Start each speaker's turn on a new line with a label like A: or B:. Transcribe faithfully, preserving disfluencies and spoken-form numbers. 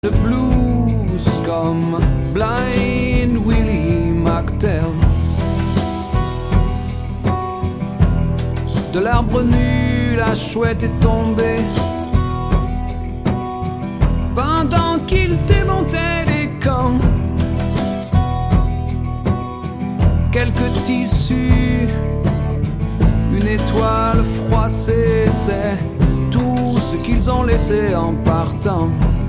A: Le blues comme Blind Willie McTell. De l'arbre nu, la chouette est tombée pendant qu'il démontait les camps. Quelques tissus, une étoile froissée, c'est tout ce qu'ils ont laissé en partant.